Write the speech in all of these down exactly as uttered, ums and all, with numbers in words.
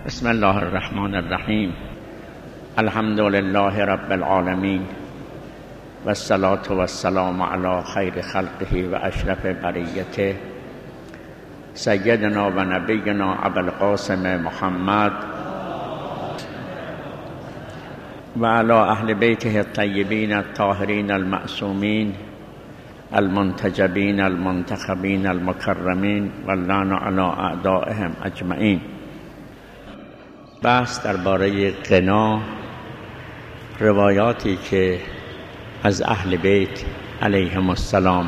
بسم الله الرحمن الرحیم. الحمد لله رب العالمین و الصلاة و السلام علی خیر خلقه و اشرف بریته سیدنا و نبینا ابوالقاسم محمد و علی اهل بیته الطیبین الطاهرین المعصومین المنتجبین المنتخبین المکرمین واللعن علی اعدائهم اجمعین. بحث درباره غنا، روایاتی که از اهل بیت علیهم السلام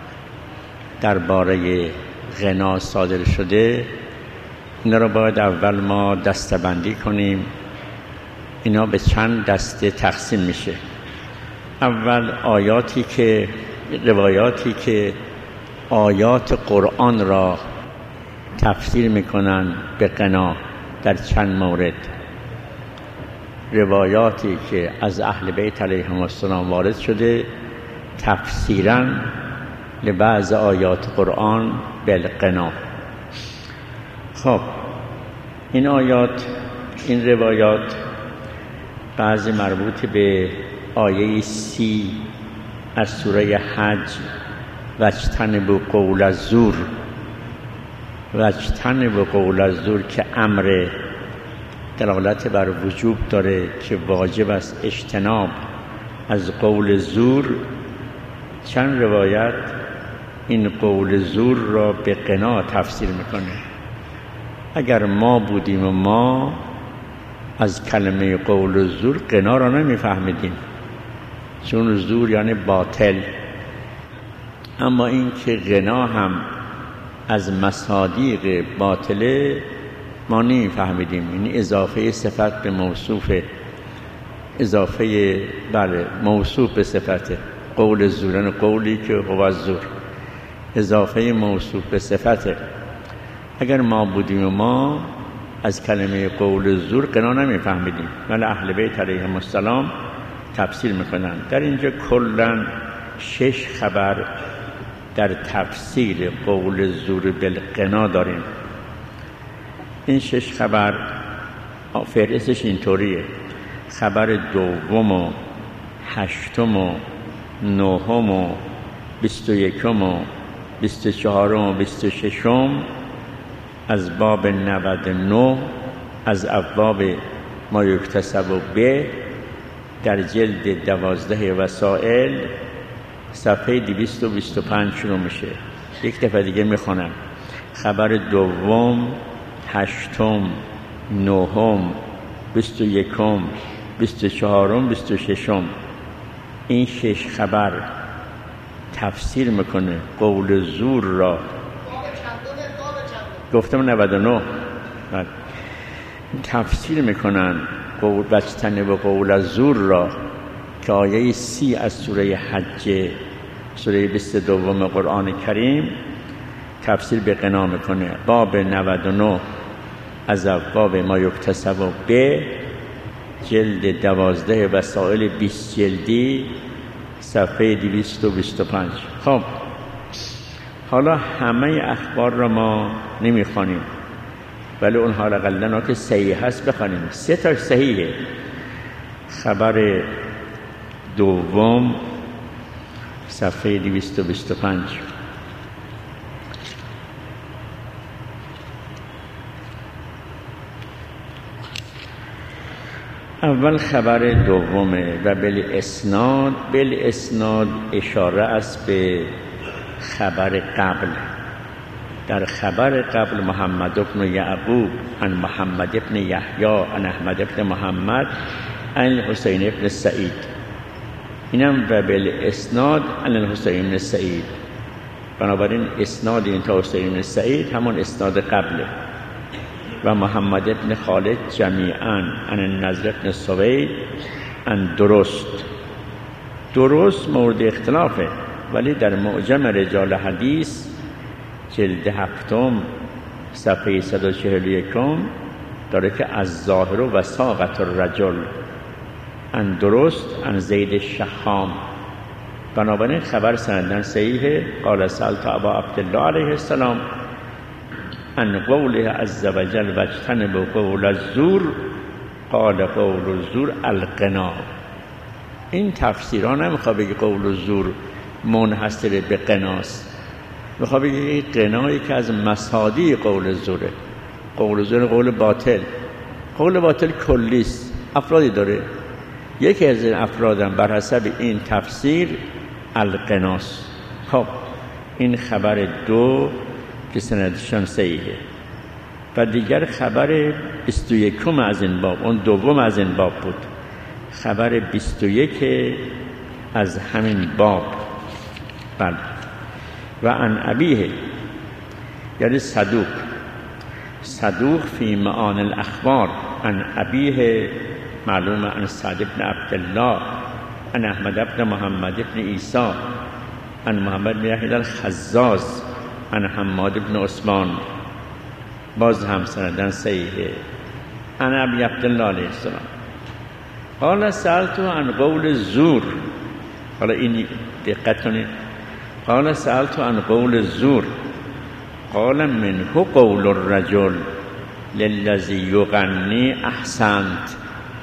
درباره غنا صادر شده، اینا رو باید اول ما دسته‌بندی کنیم. اینا به چند دسته تقسیم میشه. اول آیاتی که روایاتی که آیات قرآن را تفسیر میکنن به غنا در چند مورد. روایاتی که از اهل بیت علیهم السلام وارد شده تفسیراً لبعض آیات قرآن بالغنا. خب این آیات، این روایات بعضی مربوط به آیه سی از سوره حج، واجتنبوا قول الزور، واجتنبوا قول الزور که امر دلالت بر وجوب داره که واجب است اجتناب از قول زور. چند روایت این قول زور را به غنا تفسیر میکنه. اگر ما بودیم و ما از کلمه قول زور غنا را نمیفهمیدیم، چون زور یعنی باطل. اما این که غنا هم از مصادیق باطله ما نمیفهمیدیم. این اضافه صفت به موصوف، اضافه بله موصوف به صفت قول زورن، قولی که هو الزور، اضافه موصوف به صفته. اگر ما بودیم و ما از کلمه قول زور غنا نمیفهمیدیم، ولی اهل بیت علیهم السلام تفسیر میکنن. در اینجا کلا شش خبر در تفسیر قول زور بالغنا داریم. این شش خبر فهرستش اینطوریه: خبر دوم و هشتم و نهم و بیست و یکم و بیست و چهارم و بیست و ششم از باب نود و نه از ابواب ما یکتسب به در جلد دوازده وسائل صفحه دویست و بیست و پنج شروع میشه. یک دفعه دیگه میخونم: خبر دوم، هشتم، نهم، بیست و یکم، بیست و چهارم، بیست و ششم. این شش خبر تفسیر میکنه قول زور را. گفتم نود و نه. تفسیر میکنن قول واجتنبوا قول الزور را که آیه سی از سوره حج، سوره بیست و دو قرآن کریم تفسیر به غنا میکنه. باب نود و نه از ابواب ما یکتسب به جلد دوازده وسائل بیست جلدی صفحه دویست و بیست و پنج. خب حالا همه اخبار را ما نمیخوانیم، ولی اون حالا قلنا که صحیح هست بخوانیم. سه تا صحیحه. خبر دوم صفحه دویست و بیست و پنج: اول خبر دومه و بالاسناد. بالاسناد اشاره است به خبر قبل. در خبر قبل محمد بن یعقوب عن محمد بن یحیی عن احمد بن محمد عن الحسین بن سعید. اینم و بالاسناد عن الحسین بن سعید. بنابراین اسناد این تا حسین بن سعید همون اسناد قبله. و محمد بن خالد جمیعاً عن النضر بن سوید عن درست. درست مورد اختلافه، ولی در معجم رجال حدیث جلد هفتم صفحه صد و چهل و یکم داره که از ظاهر و ساقط الرجل عن درست عن زید الشحام. بنابراین خبر سندن صحیحه. قال سألت ابا عبدالله علیه السلام ان قوله عز وجل واجتنبوا قول الزور قال قول الزور الغنا. این تفسیرها نمیخواد بگه قول الزور منحصر به غناست، میخواد بگه غنایی که از مصادی قول الزوره. قول الزور قول باطل، قول باطل کلیست، افرادی داره. یکی از این افرادم بر حسب این تفسیر الغناست. خب این خبر دو که سندشان صحیحه. و دیگر خبر بیست و یکم از این باب، اون دوم از این باب بود، خبر بیست و یک از همین باب. بله. و عن ابیه یعنی صدوق، صدوق فی معانی الاخبار. عن ابیه معلومه عن سعد بن عبدالله عن احمد بن محمد بن عیسی عن محمد بن یحیی الخزاز عن حماد بن عثمان، باز هم سندن صحیحه. عن ابی عبدالله علیه السلام قال سألت عن قول الزور. حالا این دقت کنید. قال سألت عن قول الزور قال منه قول الرجل للذی یغنی احسنت.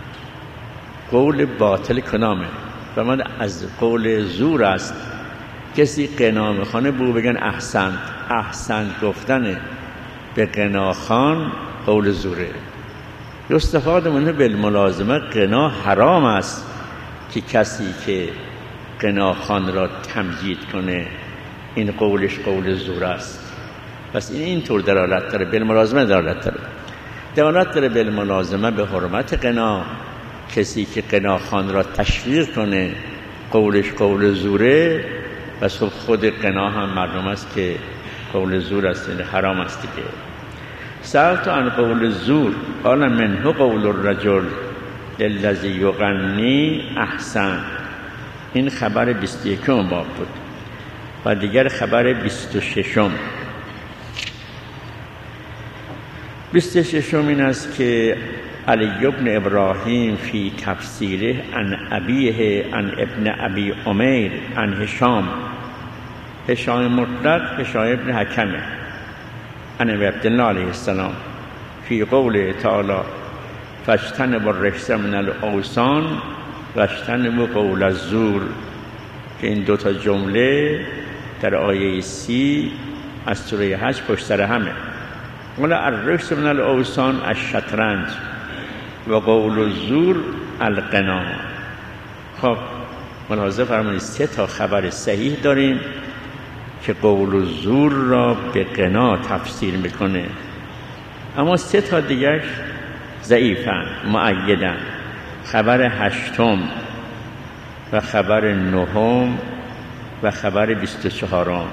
قول باطل کنامه و من از قول زور است. کسی قنا میخوانه بو بگن احسنت. احسنت گفتن به قناخوان قول زوره. یستفاد منه بالملازمه. قنا حرام است که کسی که قناخوان را تمجید کنه این قولش قول زور است. پس این اینطور دلالت داره، بالملازمه دلالت داره. دلالت داره بالملازمه به حرمت قنا. کسی که قناخوان را تشویق کنه قولش قول زوره، پس خب خود قنا هم معلوم است که قول زور است، یعنی حرام است دیگه. سألت عن قول الزور قال منه قول الرجل للذی یغنی احسن. این خبر بیست و یکم باب بود. و دیگر خبر بیست و ششم. بیست و ششم این است که علی بن ابراهیم فی تفسیره عن ابیه عن ابن ابی عمیر عن هشام. هشام مطلق هشام ابن حکمه عن ابی عبدالله علیه السلام فی قوله تعالی فاجتنبوا الرجس من الاوثان واجتنبوا قول الزور، که این دوتا جمله در آیه سی از سوره حج پشت سر همه. ولی الرجس من الاوثان الشطرنج و قول الزور الغنا. خب ملاحظه فرمایید سه تا خبر صحیح داریم که قول الزور را به غنا تفسیر میکنه، اما سه تا دیگرش ضعیفن، مؤیدن. خبر هشتم و خبر نهم و خبر بیست و چهارم.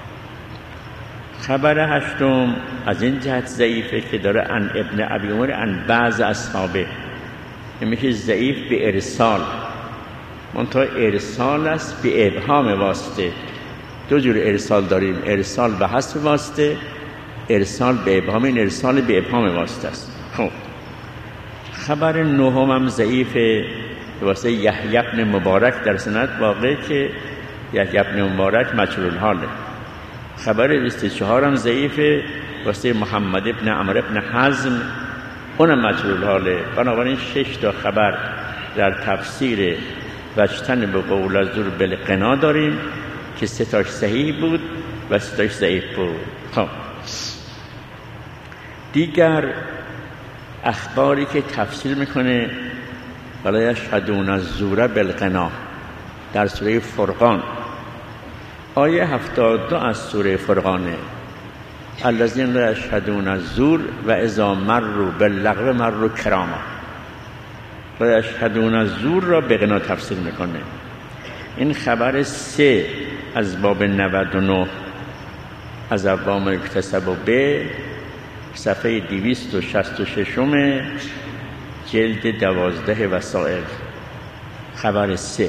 خبر هشتم از این جهت ضعیفه که داره عن ابن ابی عمر عن بعض اصحابه، میشه ضعیف به ارسال. منتها ارسال است به ابهام واسطه. دو جور ارسال داریم، ارسال به حذف واسطه، ارسال به ابهام. این ارسال به ابهام واسطه است. خب خبر نهم هم ضعیفه واسه یحیی بن مبارک در سند واقع که یحیی بن مبارک مجهول حاله. خبر بیست و چهار هم ضعیفه واسه محمد ابن عمرو ابن حزم، اونم مجهول حاله. بنابراین شش تا خبر در تفسیر واجتنبوا قول الزور بالغنا داریم که سه تاش صحیح بود و سه تاش ضعیف بود. خب دیگر اخباری که تفسیر میکنه ولا یشهدون الزور بالغنا در سوره فرقان، آیه هفتاد و دو از سوره فرقانه. الذین لا یشهدون الزور و اذا مروا باللغو مروا کراما. لا یشهدون الزور را به غنا تفسیر میکنه. این خبر سه از باب نود و نه از ابواب اکتسب و به صفحه دویست و شصت و شش جلد دوازده وسائل. خبر سه.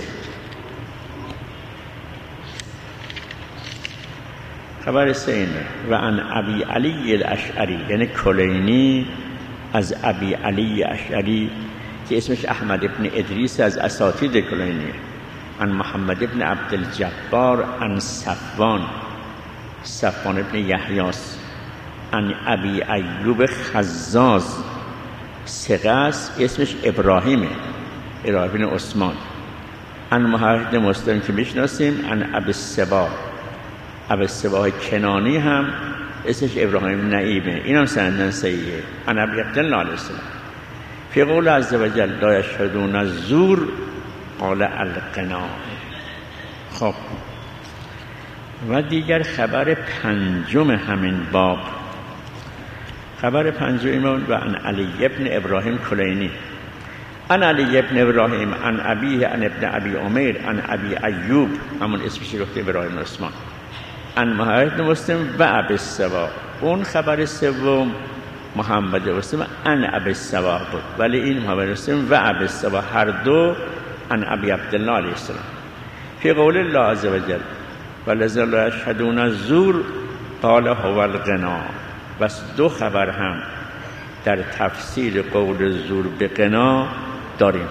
خبر سه اینه و عن ابی علی الاشعری، یعنی کلینی از ابی علی اشعری که اسمش احمد ابن ادریس از اساتید کلینی، عن محمد ابن عبدالجبار عن صفوان، صفوان ابن یحیاس عن ابی ایوب خزاز ثقه است، اسمش ابراهیمه، ابراهیم بن عثمان. عن محمد مسلم که میشناسیم، عن ابی الصباح، ابی الصباح کنانی هم اسمش ابراهیم نعیمه، این هم سندن صحیحه. عن ابی عبدالله علیه السلام فی قول عز و جل لا یشهدون الزور قال القنا. خب و دیگر خبر پنجم همین باب، خبر پنجم و عن علی ابن ابراهیم کلینی عن علی ابن ابراهیم عن ابیه عن ابن ابی عمیر عن ابی ایوب، همون اسمش گفته ابراهیم عثمان، عن محمد مسلم و ابی الصباح. اون خبر سوم محمد مسلم عن ابی الصباح بود، ولی این محمد مسلم و ابی الصباح هر دو عن ابی عبدالله علیه السلام فی قول الله عز و جل والذین لا یشهدون الزور قال هو الغنا. بس دو خبر هم در تفسیر قول زور به غنا داریم.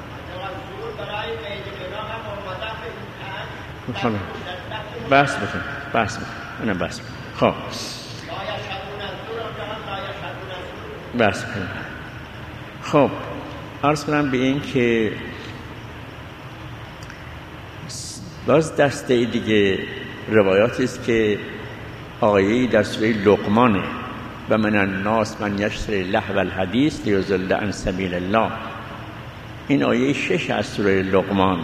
بس بکن بس بکن انا بس بکن. خب بس بکن. خب عرض کنم به این که باز دسته دیگه روایاتی است که آیه‌ای در سوره لقمانه و من الناس من یشتری لهو الحدیث لیضل عن سبیل الله. این آیه شش از سوره لقمان.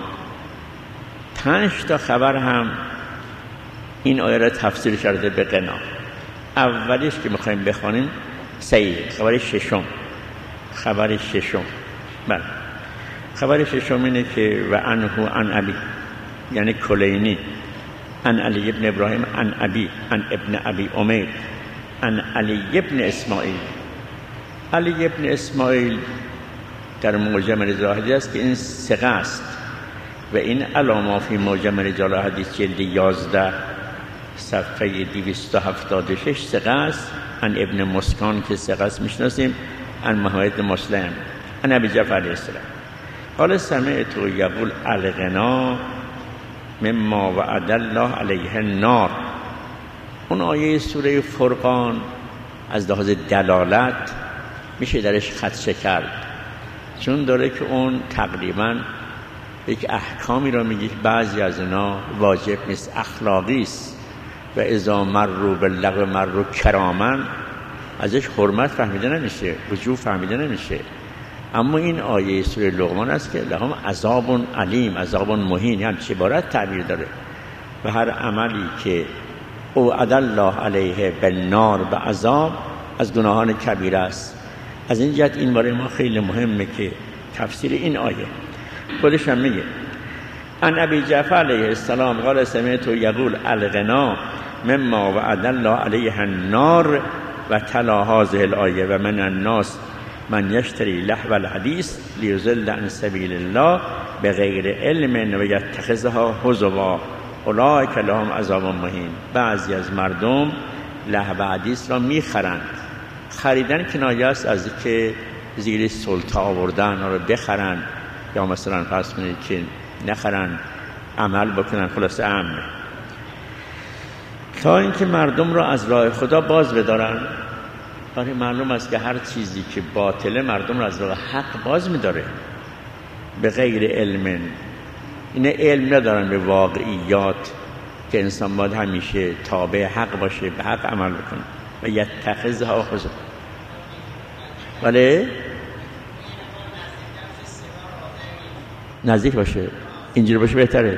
پنج تا خبر هم این آیه را تفسیر کرده به غنا. اولیش که میخوایم بخوانیم صحیح، خبر ششم. خبر ششم بله خبر ششم اینه که و عنه عن ابی، یعنی کلینی، عن علی ابن ابراهیم عن ابی عن ابن ابی عمیر عن علی ابن اسماعیل. علی ابن اسماعیل در معجم رجال حدیث است که این ثقه است و این علامه فی معجم رجال حدیث جلد یازده صفحه دویست و هفتاد و شش ثقه است. عن ابن مسکان که ثقه است میشناسیم، عن محمد مسلم عن ابی جعفر علیه السلام قال سمعت یقول الغنا مما وعد الله علیه النار. اون آیه سوره فرقان از لحاظ دلالت میشه درش خدشه کرد، چون داره که اون تقریبا یک احکامی را میگه، بعضی از اینا واجب نیست، اخلاقی است و اذا مروا باللغو مروا کراما، ازش حرمت فهمیده نمیشه، وجوب فهمیده نمیشه. اما این آیه سوره لقمان است که لهم عذاب علیم، عذاب مهین، یعنی چه عبارت تعبیر داره و هر عملی که او عد الله علیه بالنار به عذاب از گناهان کبیره است. از این جهت این برای ما خیلی مهمه که تفسیر این آیه خودش هم میگه عن ابی جعفر علیه السلام قال سمعت یقول الغنا مما وعد الله علیه النار و تلا هذه الآیه و من الناس من یشتری لهو الحدیث لیضل عن سبیل الله بغیر علم و یتخذها هزوا اولئک لهم عذاب مهین. بعضی از مردم لهو حدیث را میخرند. خریدن کنایه است از که زیر سلطه آوردن را بخرند، یا مثلا فرض کنید که نخرند، عمل بکنن، خلاصه امن، تا اینکه مردم را از راه خدا باز بدارن. برای معلوم است که هر چیزی که باطله مردم را از راه حق باز می‌داره به غیر علم. این علم ندارن به واقعیات که انسان باید همیشه تابع حق باشه، به حق عمل بکنه و یتخذها هزوا. ولی نزدیک باشه، اینجوری باشه بهتره.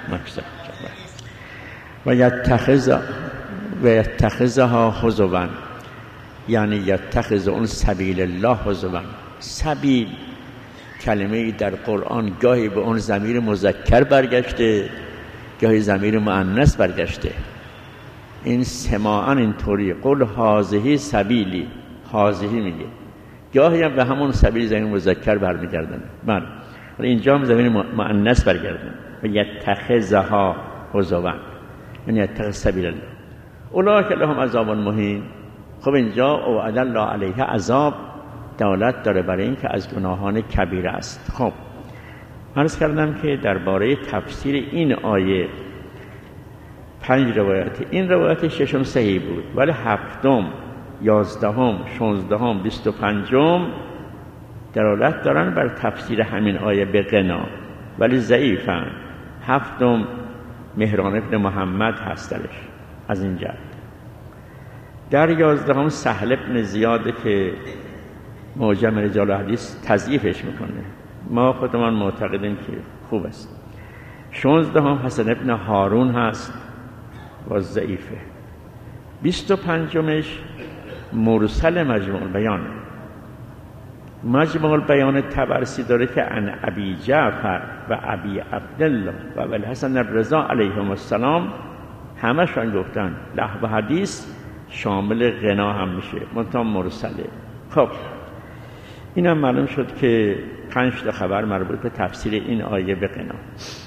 و یتخذ و یتخذها هزوا، یعنی یتخذ اون سبیل الله هزوا. سبیل کلمه‌ای در قرآن گاهی به اون ضمیر مذکر برگشته، گاهی ضمیر مؤنث برگشته. این سماعاً اینطوری، قل هذه سبیلی، هذه میگه، گاهی هم به همون سبیل ضمیر مذکر برمیگردن. بله، ولی اینجا هم ضمیر مؤنث برگردن. و یتخذها هزوا، یعنی یتخذ سبیل الله اولئک لهم عذاب مهین. خب اینجا وعد الله علیه عذاب دولت داره برای این که از گناهان کبیره است. خب عرض کردم که درباره تفسیر این آیه پنج روایت، این روایت ششم صحیح بود، ولی هفتم یازدهم، شانزدهم، بیست و پنجم دلالت دارن بر تفسیر همین آیه به غنا، ولی ضعیفن. هفتم مهران ابن محمد هستش از این جهت. در یازدهم سهل ابن زیاده که معجم رجال حدیث تضعیفش میکنه، ما خودمان معتقدیم که خوب است. شانزدهم حسن ابن هارون هست و ضعیفه. بیست و پنجمش مرسل مجموع البیان. مجموع البیان طبرسی داره که عن ابی جعفر و ابی عبدالله و الحسن الرضا علیهم السلام همشون گفتن لحو حدیث شامل غنا هم میشه، منتها مرسله. خب اینم معلوم شد که پنج تا خبر مربوط به تفسیر این آیه به غنا.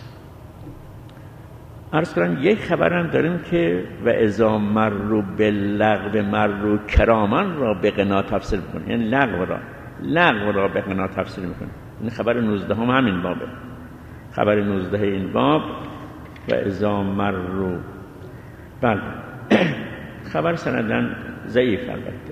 عرض کنم یک خبرم داریم که و اذا مروا باللغو مروا کراما را به غنا تفسیر میکنه، یعنی لغو را لغو را به غنا تفسیر میکنه. این خبر نوزده هم همین بابه، خبر نوزده این باب و اذا مروا. بله خبر سندن ضعیف البته.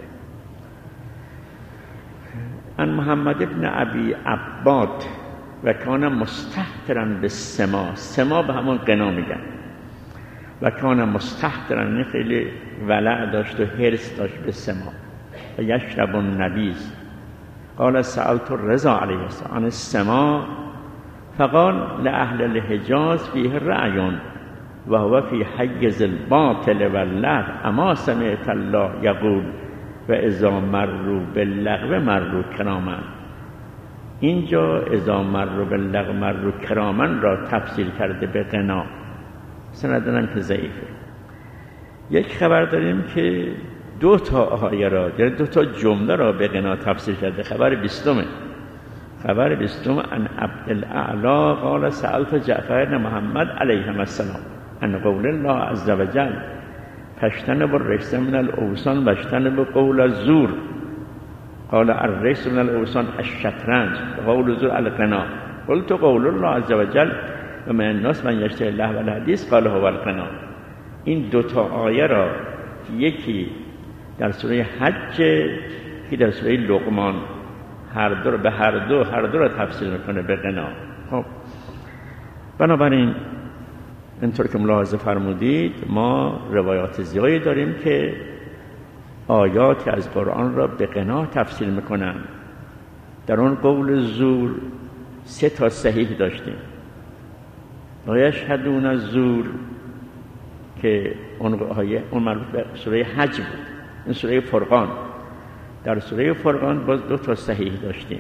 ان محمد ابن ابی عباد و کان مستهترا به سما، سما به همون غنا میگن، و کان مستهترا خیلی ولع داشت و حرص داشت به سما. و یشرب النبیذ قال سألت الرضا علیه السلام عن السما فقال لأهل الحجاز فيه رأی و هو فی حیز الباطل واللغو اما سمعت الله یقول و اذا مروا باللغو مروا کراما. اینجا اذا مروا باللغو مروا کراما را تفسیر کرده به غنا، سندن که ضعیفه. یک خبر داریم که دو تا آیه را، یعنی دو تا جمله را به غنا تفسیر کرده. خبر بیستمه، خبر بیستم ان عبدالاعلی قال سألت جعفر بن محمد علیهم السلام ان قول الله عز وجل فاجتنبوا الرجس من الاوثان واجتنبوا قول الزور قال الرجس من الاوثان الشطرنج قول الزور الغنا قلت قول الله عز وجل و من الناس من یشتری اللهو والحدیث قال هو الغنا. این دو تا آیه را یکی در سوره حج، یکی در سوره لقمان، هر دو به هر دو هر دو را تفسیر میکنه به غنا. خب بنابراین اینطور که ملاحظه فرمودید ما روایات زیادی داریم که آیات از قرآن را به غنا تفسیر میکنن. در اون قول زور سه تا صحیح داشتیم. و یشهدون الزور که اون آیه اون مربوط به سوره حج بود، این سوره فرقان. در سوره فرقان باز دو تا صحیح داشتیم.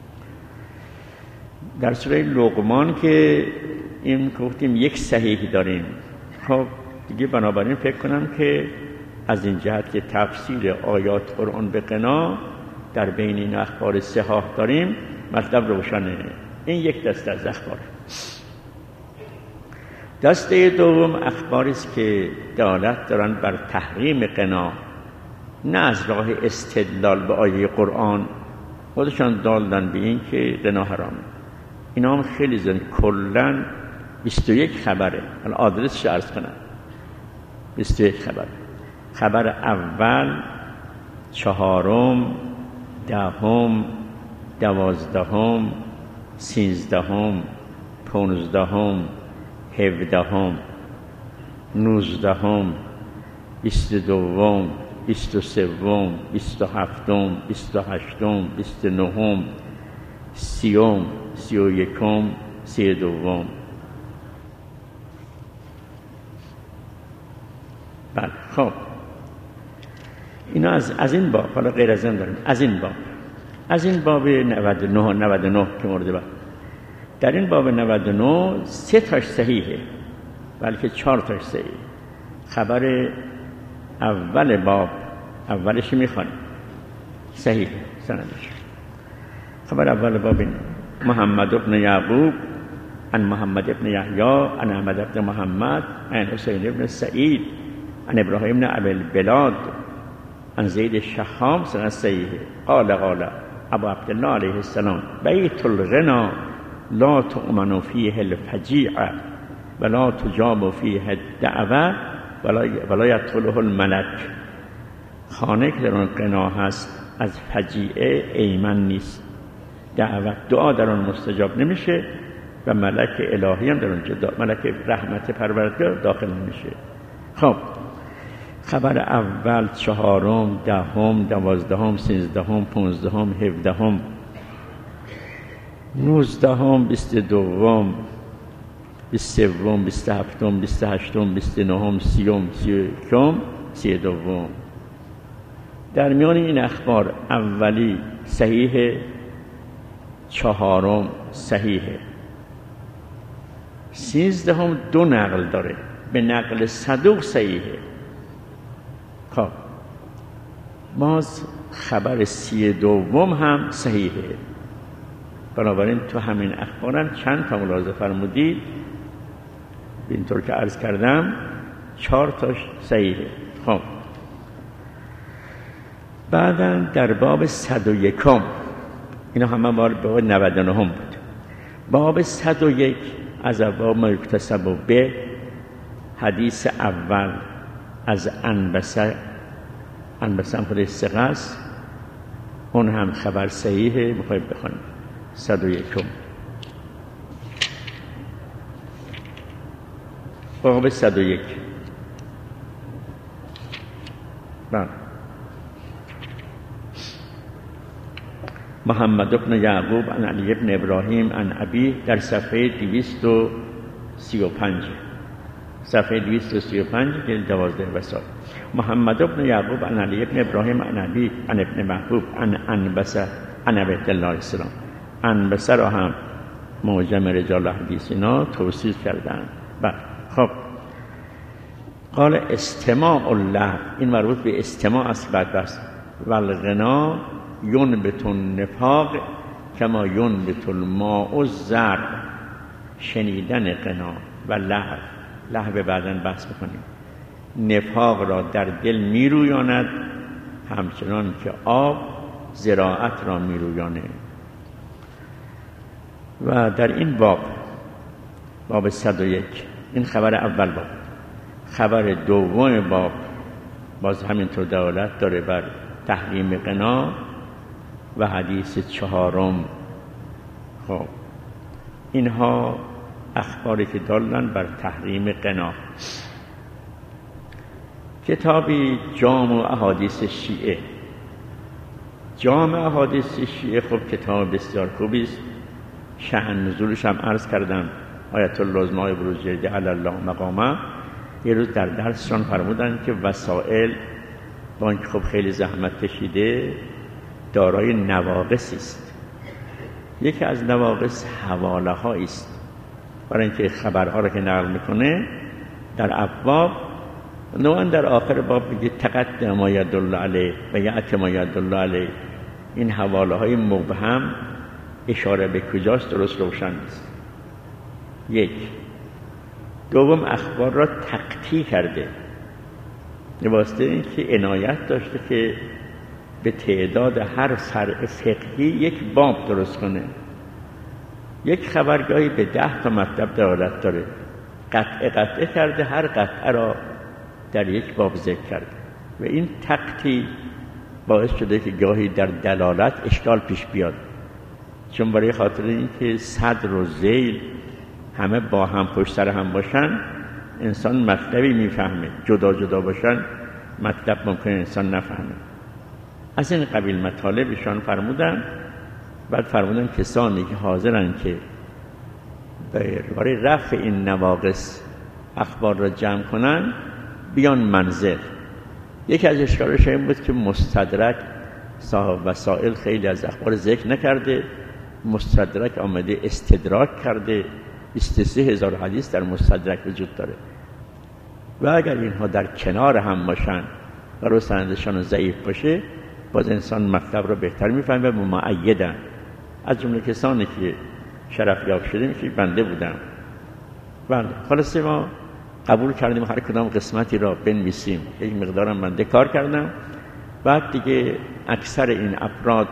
در سوره لقمان که این گفتیم یک صحیح داریم. خب دیگه بنابراین فکر کنم که از این جهت که تفسیر آیات قرآن به غنا در بین این اخبار صحاح داریم، مطلب روشنه. این یک دسته از اخبار. دسته دوم اخباری است که دلالت دارن بر تحریم غنا، نه از راه استدلال به آیه قرآن، خودشان دالدن به این که غنا حرامه. اینا هم خیلی زن کلن بیست و یک خبره. الان آدرسش عرض کنم. بیست و یک خبر. خبر اول، چهارم، دهم، دوازدهم، سیزدهم، پانزدهم، هفدهم، نوزدهم، بیست و دوم، بیست و سوم، بیست و هفتم، بیست و هشتم، بیست و نهم، سیوم، سی و یکم، سی دوم. بله خب اینا از از این باب، حالا غیر از این داریم، از این باب از این باب نود و نه نود و نه که مورد بعد. در این باب نود و نه سه تاش صحیحه، بلکه چهار تاش صحیحه. خبر اول باب اولش میخوانیم صحیح سندش. خبر اول باب این محمد ابن یعقوب عن محمد ابن یحیی عن احمد ابن محمد عن حسین ابن سعید عن ابراهیم بن ابی البلاد عن زید الشحام سند صحیح. قال قال ابو عبدالله علیه السلام بیت الغنا لا تؤمن فیه الفجیعه ولا تجاب فیه الدعوه ولا ولا یدخله الملک خانه که در آن غنا هست از فجیعه ایمن نیست، دعوت دعا در آن مستجاب نمیشه و ملک الهی هم در اونجا ملک رحمت پروردگار داخل نمیشه. خب خبر اول، چهارم، دهم، دوازدهم، سیزدهم، پانزدهم، هفدهم، نوزدهم، بیست و دوم، بیست و سوم، بیست و هفتم، بیست و هشتم، بیست و نهم، سیوم، سی و یکم، سی و دوم. در میان این اخبار اولی صحیح، چهارم صحیحه، سیزدهم دو نقل داره، به نقل صدوق صحیحه. خب باز خبر سی دوم هم صحیحه. بنابراین تو همین اخبارم چند تا ملاحظه فرمودید، اینطور که عرض کردم چهار تاش صحیحه. خب بعدا در باب صد و یکم، اینا همه بار باب نود و نهم بود. باب صد و یک از باب ما یکتسب به حدیث اول از انبسه، انبسه هم خودش ثقه است، اون هم خبر صحیحه. میخواید بخونیم صد و یکم باب صد و یک. بله. محمد ابن یعقوب عن علی ابن ابراهیم عن ابی، در صفحه دویست و سی و پنج، صفحه دویست و سی و پنج که دوازده وسال. محمد ابن یعقوب عن علی ابن ابراهیم عن ابی عن ابن محبوب عن انبسه عن عبد الله السلام. انبسه را هم معجم رجال حدیث اینا توصیف کردن. بله. خب قال استماع الله، این مربوط به استماع است. بعد بس والغنا ینبت النفاق کما ینبت الماء الزرع، شنیدن غنا و لهو، لهو بعداً بحث بکنیم، نفاق را در دل میرویاند همچنان که آب زراعت را میرویانه. و در این باب، باب صد و یک، این خبر اول باب. خبر دوم باب باز همینطور دلالت داره بر تحریم غنا و حدیث چهارم. خب اینها اخباری که دالن بر تحریم غنا. کتابی جامع احادیث شیعه. جامع احادیث شیعه خب کتاب بسیار خوبی است. شأن نزولش هم عرض کردم. آیت الله العظمی بروجردی علی الله مقامه یه روز در درسشان فرمودن که وسائل با اینکه خب خیلی زحمت کشیده دارای نواقص است. یکی از نواقص حواله ها است، برای اینکه خبرها را که نقل میکنه در ابواب نوعا در آخر باب میگه تقدم ما یدل علیه و یأتی ما یدل علیه. این حواله های مبهم اشاره به کجاست درست روشن نیست. یک. دوم اخبار را تقطیع کرده، واسطه این که عنایت داشته که به تعداد هر فرع فقهی یک باب درست کنه. یک خبرگاهی به ده تا مطلب دلالت داره، قطعه قطعه کرده، هر قطعه را در یک باب ذکر کرده و این تقطیع باعث شده که گاهی در دلالت اشکال پیش بیاد، چون برای خاطر اینکه صدر و ذیل همه با هم پشت سر هم باشن انسان مطلبی میفهمه، جدا جدا باشن مطلب ممکنه انسان نفهمه. از این قبیل مطالبشان فرمودن. بعد فرمودن کسانی که حاضرن که برای رفع این نواقص اخبار را جمع کنن بیان منزل. یکی از اشکالش این بود که مستدرک صاحب وسائل خیلی از اخبار ذکر نکرده، مستدرک آمده استدراک کرده. بیست و سه هزار حدیث در مستدرک وجود داره و اگر اینها در کنار هم باشن و رو سندشان ضعیف باشه باز انسان مطلب رو بهتر میفهمه و مؤیدن. از جمله کسانی که شرف یاب شدیم که بنده بودم. بله خلاصه ما قبول کردیم هر کدام قسمتی را بنویسیم. یک مقدارم بنده کار کردم. بعد دیگه اکثر این افراد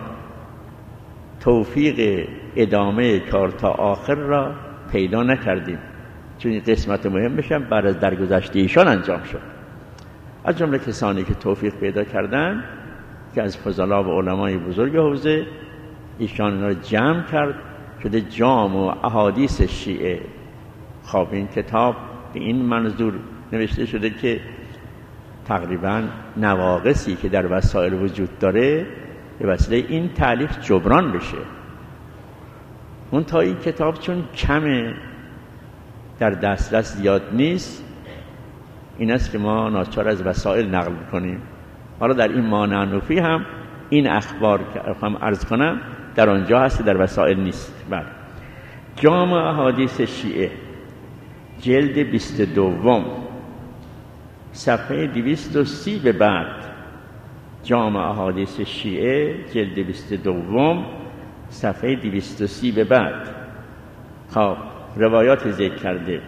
توفیق ادامه کار تا آخر را پیدا نکردیم، چون این قسمت مهم بشن بعد از درگذشت ایشان انجام شد. از جمله کسانی که توفیق پیدا کردن که از فضلا و علمای بزرگ حوزه، ایشان اینا رو جمع کرد شده جامع احادیث شیعه. خب این کتاب به این منظور نوشته شده که تقریبا نواقصی که در وسائل وجود داره به وسیله این تالیف جبران بشه. اون تا این کتاب چون کمه، در دسترس زیاد نیست، این است که ما ناچار از وسائل نقل کنیم. حالا در این مانعنوفی هم این اخبار که هم عرض کنم در آنجا هست، در وسائل نیست. بله. جامع احادیث شیعه جلد بیست و دوم صفحه دویست و سی به بعد. جامع احادیث شیعه جلد بیست و دوم صفحه دویست و سی به بعد. خب روایات ذکر کرده.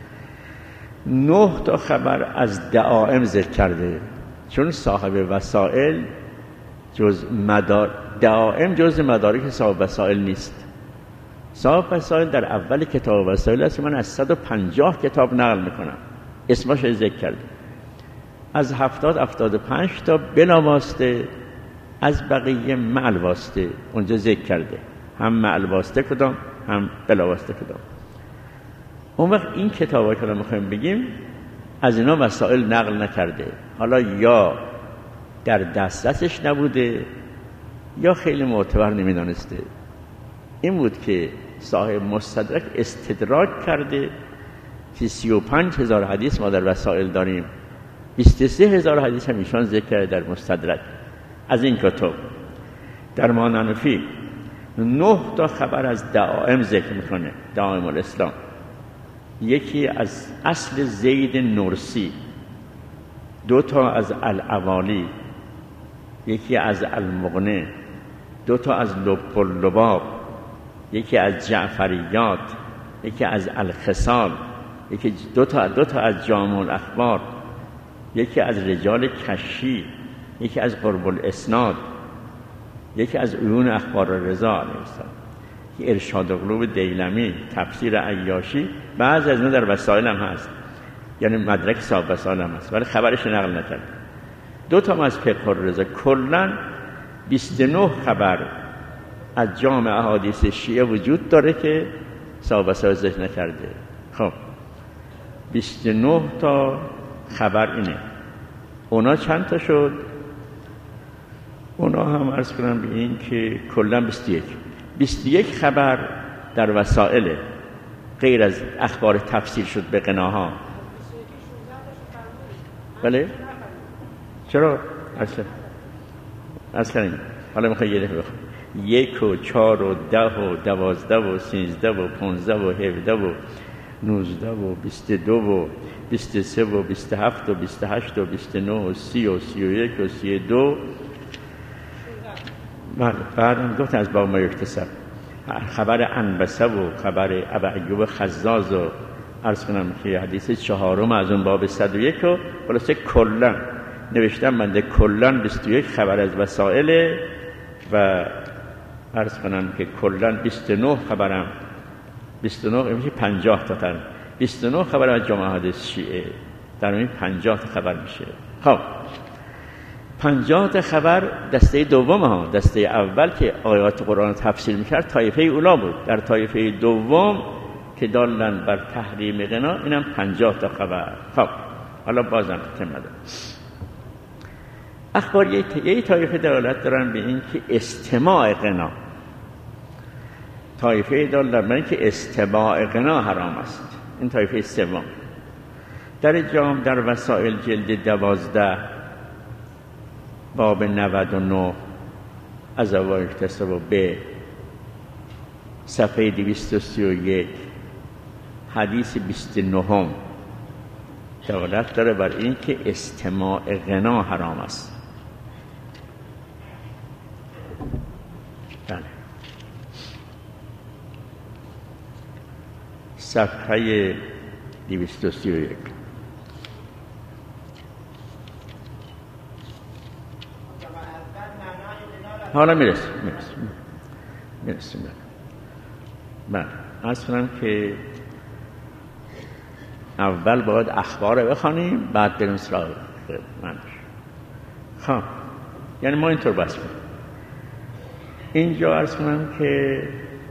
نه تا خبر از دعائم ذکر کرده، چون صاحب وسائل جز مدار دعائم جز مدارک صاحب وسائل نیست. صاحب وسائل در اول کتاب وسائل است. من از صد و پنجاه کتاب نقل میکنم، اسمش ذکر کرده. از هفتاد هفتاد و پنج تا بلا واسطه، از بقیه معل واسطه اونجا ذکر کرده، هم معل واسطه کدام هم بلا واسطه کدام. اون وقت این کتابا که میخوایم بگیم از اینا وسائل نقل نکرده. حالا یا در دسترسش نبوده یا خیلی معتبر نمیدانسته. این بود که صاحب مستدرک استدراک کرده که سی و پنج هزار حدیث ما در وسائل داریم، بیست و سه هزار حدیث هم ایشان ذکر کرده در مستدرک. از این کتاب در مانعنوفی نه تا خبر از دعائم ذکر میکنه، دعائم الاسلام. یکی از اصل زید نورسی، دو تا از الاوالی، یکی از المغنی، دو تا از لب اللباب، یکی از جعفریات، یکی از الخصال، یکی دو تا دو تا از جامع الاخبار، یکی از رجال کشی، یکی از قرب الاسناد، یکی از عیون اخبار رضا علیه السلام، ارشاد قلوب دیلمی، تفسیر عیاشی. بعض از اینا در وسائل هم هست، یعنی مدرک صاحب وسائل هم هست، ولی خبرش نقل نکرد. دو تا از فقه الرضا. کلا بیست و نه خبر از جامع احادیث شیعه وجود داره که صاحب وسائل ذکر نکرده. خب بیست و نه تا خبر اینه. اونا چند تا شد؟ اونا هم عرض کنم به این که کلا بیست و یک بیست و یک خبر در وسائل، غیر از اخبار تفسیر شد به قناها. بله؟ چرا؟ اصلا اصلا این حالا میخوای یه دفعه بخوام. یک و چار و ده و دوازده و سینزده و پونزده و هفده و نوزده و بیست و دو و بیست و سه و بیست و هفت و بیست و هشت و بیست و نه و سی و سی و یک و سی و دو. بعدم دو تا از باب ما یکتسب، خبر انبسه و خبر ابا ایوب خزاز و عرض کنم که حدیث چهارم از اون باب صد و یک و خلاصه کلا نوشتم بنده کلا بیست و یک خبر از وسائل و عرض کنم که کلا بیست و نه خبرم بیست و نه میشه پنجاه تا تر بیست و نه خبر از جامع حدیث شیعه، در این پنجاه تا خبر میشه. خب پنجاه تا خبر دسته دوم ها. دسته اول که آیات قرآن تفسیر میکرد طایفه اولا بود. در طایفه دوم که دالن بر تحریم غنا، اینم پنجاه تا خبر. خب حالا بازم تم ندارم. اخبار یه طایفه دلالت دارن به این که استماع غنا، طایفه دالن به این که استماع غنا حرام است. این طایفه سوم. در جام در وسائل جلد دوازده باب نود و نه از اوائل اکتساب و ب صفحه دویست و سی و یک حدیث بیست و نه دلالت داره بر این که استماع غنا حرام است. بله. صفحه دویست و سی و یک. حالا میرسیم میرسیم میرسیم بله. از کنم که اول باید اخبار رو بخوانیم، بعد بریم سراغ معنیش. خب یعنی ما اینطور بس کنیم. اینجا عرض کنم که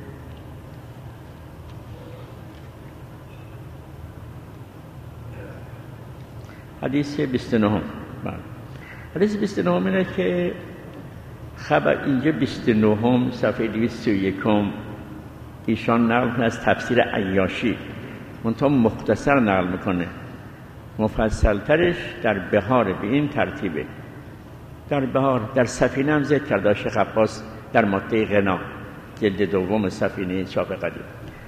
حدیث بیست و نه. حدیث بیست و نه اینه که خبر اینجا بیست و نه صفحه دویست و یک ایشان نقل از تفسیر عیاشی منتها مختصر نقل میکنه، مفصلترش در بهار به این ترتیبه. در بهار در سفینه هم ذکر کرده شیخ عباس در ماده غنا جلد دوم سفینه چاپ قدیم.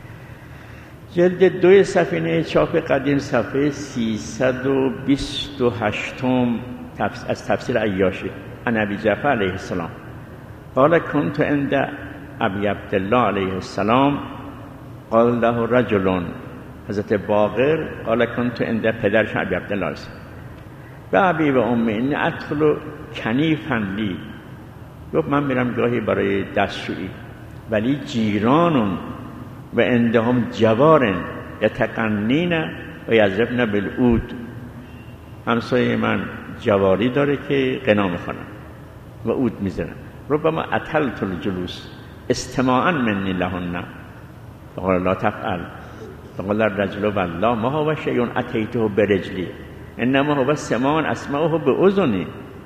جلد دو سفینه چاپ قدیم صفحه سیصد و بیست و هشت از تفسیر عیاشی عن ابی جعفر علیه السلام قال كنت عند ابی عبدالله علیه السلام قال له رجل، حضرت باقر قال كنت عند پدرش ابی عبدالله علیه السلام و ابی و امی این ادخل کنیفا لی، گفت من میرم گاهی برای دستشویی ولی جیرانون و عندهم جوارن یتقنین و یضربن بالعود، همسایه من جواری داره که غنا میخونن و عود میزنن. ربما اطلت الجلوس استماعا منی لهن فقال لا تفعل فقال الرجل والله ما هو شیء اتیته برجلی انما هو سماع اسمعه باذنی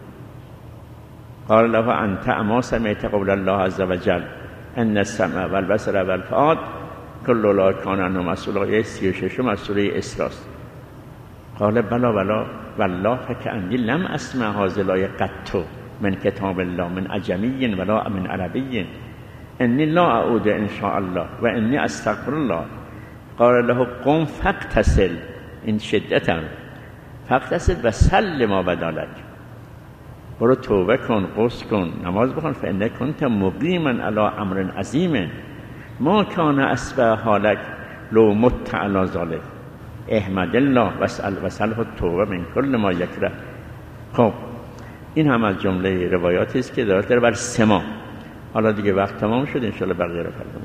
قال له انت اما سمعت قول الله عز وجل ان السمع والبصر والفؤاد كل اولئک کان عنه مسئولا. آیه سی و شش از سوره اسراء. قال بلا بلا والله فكأني لم اسمع هذه الآية قط من كتاب الله من عجمی ولا من عربی انی لا اعود ان شاء الله و انی استغفر الله. قال له قم فاغتسل، این شدتا فاغتسل و سل ما بدا لک، برو توبه کن، غسل کن، نماز بخون، فانک کنت مقیما علی امر عظیم ما کان اصبح حالک لو مت علی ذلک احمد الله واسأل وسله التوبه من کل ما یکره. خب این هم از جمله روایاتی است که داره بر سما. حالا دیگه وقت تمام شد، ان شاء الله بقیه رو فردا